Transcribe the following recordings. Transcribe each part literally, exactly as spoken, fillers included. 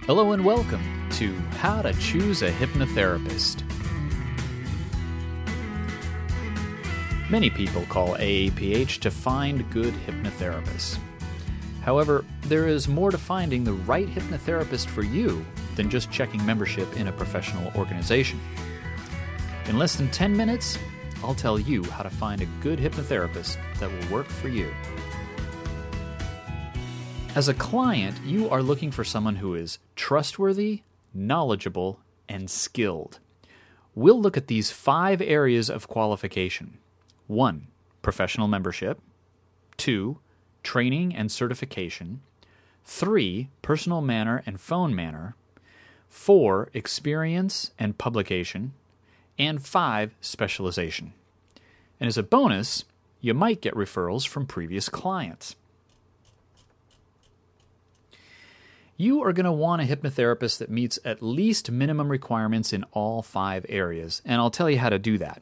Hello and welcome to How to Choose a Hypnotherapist. Many people call A A P H to find good hypnotherapists. However, there is more to finding the right hypnotherapist for you than just checking membership in a professional organization. In less than ten minutes, I'll tell you how to find a good hypnotherapist that will work for you. As a client, you are looking for someone who is trustworthy, knowledgeable, and skilled. We'll look at these five areas of qualification. One, professional membership. Two, training and certification. Three, personal manner and phone manner. Four, experience and publication. And five, specialization. And as a bonus, you might get referrals from previous clients. You are going to want a hypnotherapist that meets at least minimum requirements in all five areas, and I'll tell you how to do that.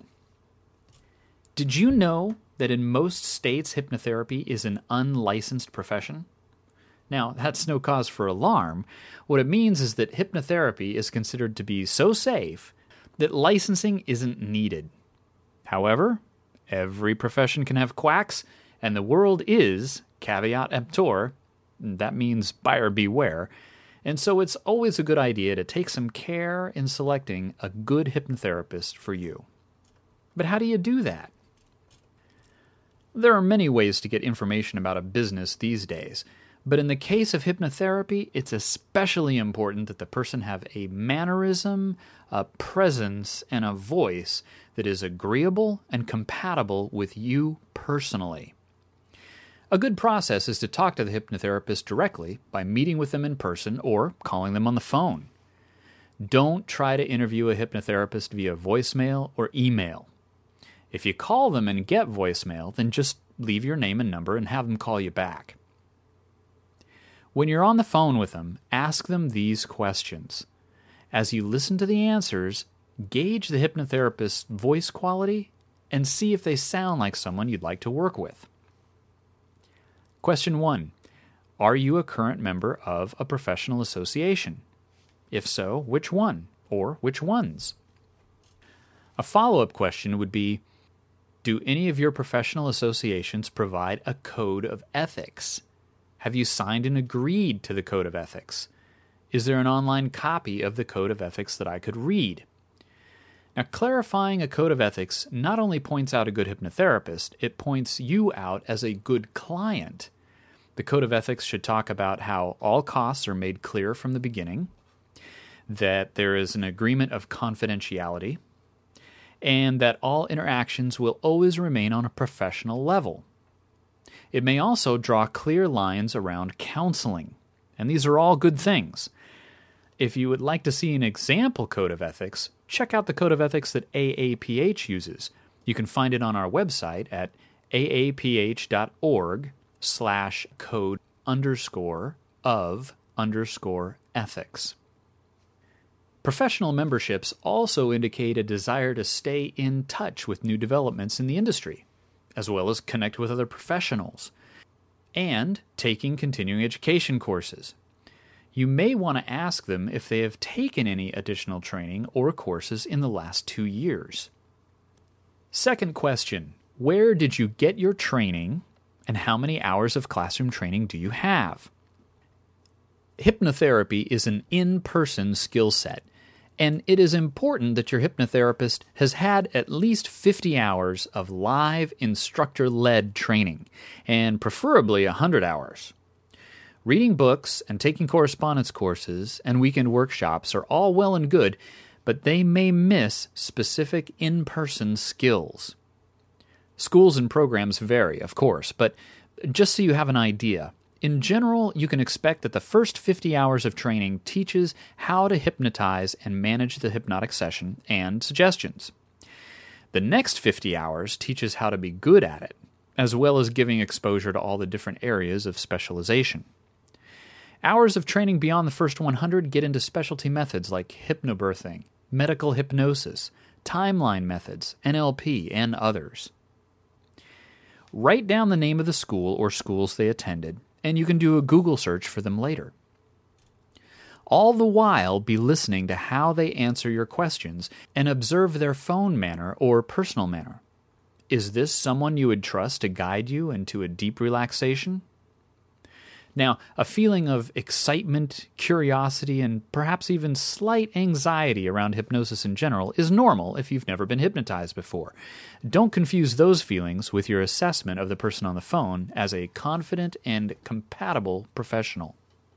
Did you know that in most states hypnotherapy is an unlicensed profession? Now, that's no cause for alarm. What it means is that hypnotherapy is considered to be so safe that licensing isn't needed. However, every profession can have quacks, and the world is, caveat emptor, that means buyer beware, and so it's always a good idea to take some care in selecting a good hypnotherapist for you. But how do you do that? There are many ways to get information about a business these days, but in the case of hypnotherapy, it's especially important that the person have a mannerism, a presence, and a voice that is agreeable and compatible with you personally. A good process is to talk to the hypnotherapist directly by meeting with them in person or calling them on the phone. Don't try to interview a hypnotherapist via voicemail or email. If you call them and get voicemail, then just leave your name and number and have them call you back. When you're on the phone with them, ask them these questions. As you listen to the answers, gauge the hypnotherapist's voice quality and see if they sound like someone you'd like to work with. Question one. Are you a current member of a professional association? If so, which one or which ones? A follow-up question would be, do any of your professional associations provide a code of ethics? Have you signed and agreed to the code of ethics? Is there an online copy of the code of ethics that I could read? Now, clarifying a code of ethics not only points out a good hypnotherapist, it points you out as a good client. The code of ethics should talk about how all costs are made clear from the beginning, that there is an agreement of confidentiality, and that all interactions will always remain on a professional level. It may also draw clear lines around counseling, and these are all good things. If you would like to see an example code of ethics, check out the code of ethics that A A P H uses. You can find it on our website at aaph.org slash code underscore of underscore ethics. Professional memberships also indicate a desire to stay in touch with new developments in the industry, as well as connect with other professionals, and taking continuing education courses. You may want to ask them if they have taken any additional training or courses in the last two years. Second question, where did you get your training, and how many hours of classroom training do you have? Hypnotherapy is an in-person skill set, and it is important that your hypnotherapist has had at least fifty hours of live instructor-led training, and preferably one hundred hours. Reading books and taking correspondence courses and weekend workshops are all well and good, but they may miss specific in-person skills. Schools and programs vary, of course, but just so you have an idea, in general, you can expect that the first fifty hours of training teaches how to hypnotize and manage the hypnotic session and suggestions. The next fifty hours teaches how to be good at it, as well as giving exposure to all the different areas of specialization. Hours of training beyond the first one hundred get into specialty methods like hypnobirthing, medical hypnosis, timeline methods, N L P, and others. Write down the name of the school or schools they attended, and you can do a Google search for them later. All the while, be listening to how they answer your questions and observe their phone manner or personal manner. Is this someone you would trust to guide you into a deep relaxation? Now, a feeling of excitement, curiosity, and perhaps even slight anxiety around hypnosis in general is normal if you've never been hypnotized before. Don't confuse those feelings with your assessment of the person on the phone as a confident and compatible professional.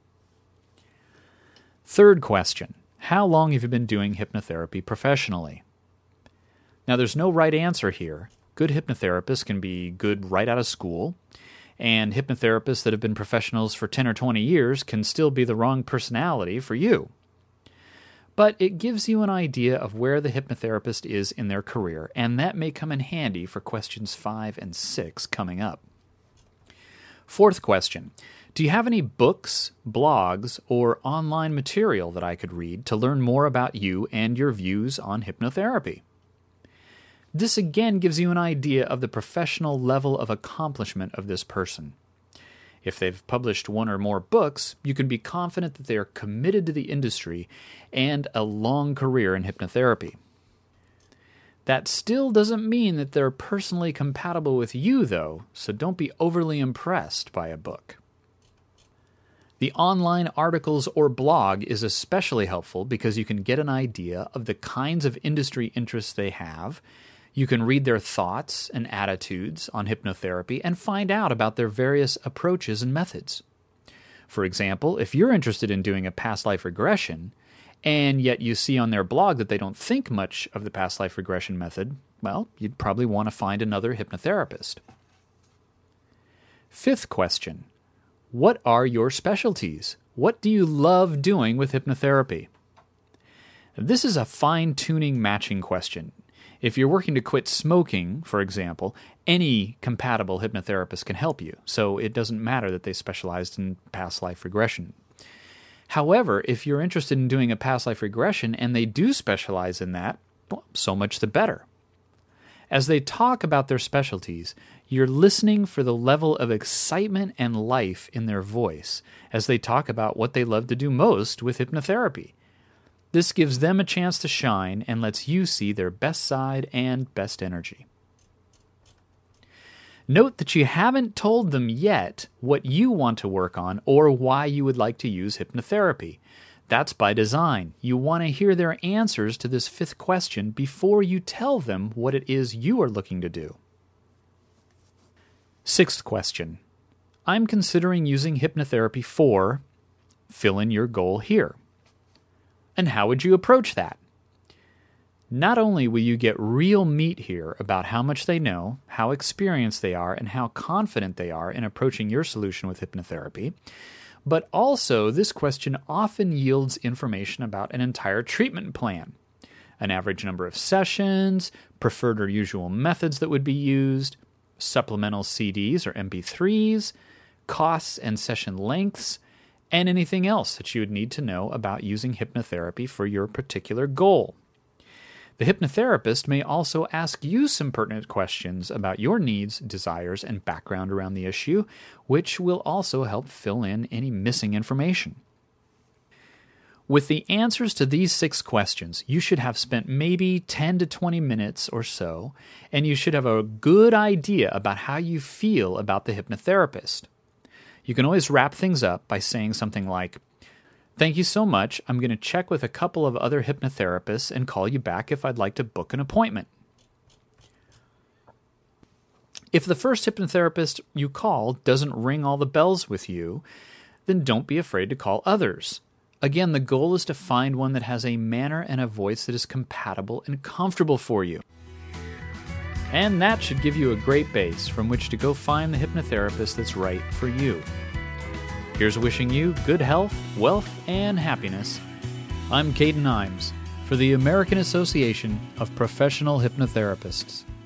Third question, how long have you been doing hypnotherapy professionally? Now, there's no right answer here. Good hypnotherapists can be good right out of school, and hypnotherapists that have been professionals for ten or twenty years can still be the wrong personality for you. But it gives you an idea of where the hypnotherapist is in their career, and that may come in handy for questions five and six coming up. Fourth question, do you have any books, blogs, or online material that I could read to learn more about you and your views on hypnotherapy? This again gives you an idea of the professional level of accomplishment of this person. If they've published one or more books, you can be confident that they are committed to the industry and a long career in hypnotherapy. That still doesn't mean that they're personally compatible with you, though, so don't be overly impressed by a book. The online articles or blog is especially helpful because you can get an idea of the kinds of industry interests they have. You can read their thoughts and attitudes on hypnotherapy and find out about their various approaches and methods. For example, if you're interested in doing a past life regression, and yet you see on their blog that they don't think much of the past life regression method, well, you'd probably want to find another hypnotherapist. Fifth question, what are your specialties? What do you love doing with hypnotherapy? This is a fine-tuning matching question. If you're working to quit smoking, for example, any compatible hypnotherapist can help you, so it doesn't matter that they specialized in past life regression. However, if you're interested in doing a past life regression and they do specialize in that, well, so much the better. As they talk about their specialties, you're listening for the level of excitement and life in their voice as they talk about what they love to do most with hypnotherapy. This gives them a chance to shine and lets you see their best side and best energy. Note that you haven't told them yet what you want to work on or why you would like to use hypnotherapy. That's by design. You want to hear their answers to this fifth question before you tell them what it is you are looking to do. Sixth question. I'm considering using hypnotherapy for, fill in your goal here. And how would you approach that? Not only will you get real meat here about how much they know, how experienced they are, and how confident they are in approaching your solution with hypnotherapy, but also this question often yields information about an entire treatment plan, an average number of sessions, preferred or usual methods that would be used, supplemental C Ds or M P threes, costs and session lengths, and anything else that you would need to know about using hypnotherapy for your particular goal. The hypnotherapist may also ask you some pertinent questions about your needs, desires, and background around the issue, which will also help fill in any missing information. With the answers to these six questions, you should have spent maybe ten to twenty minutes or so, and you should have a good idea about how you feel about the hypnotherapist. You can always wrap things up by saying something like, "Thank you so much. I'm going to check with a couple of other hypnotherapists and call you back if I'd like to book an appointment." If the first hypnotherapist you call doesn't ring all the bells with you, then don't be afraid to call others. Again, the goal is to find one that has a manner and a voice that is compatible and comfortable for you. And that should give you a great base from which to go find the hypnotherapist that's right for you. Here's wishing you good health, wealth, and happiness. I'm Caden Imes for the American Association of Professional Hypnotherapists.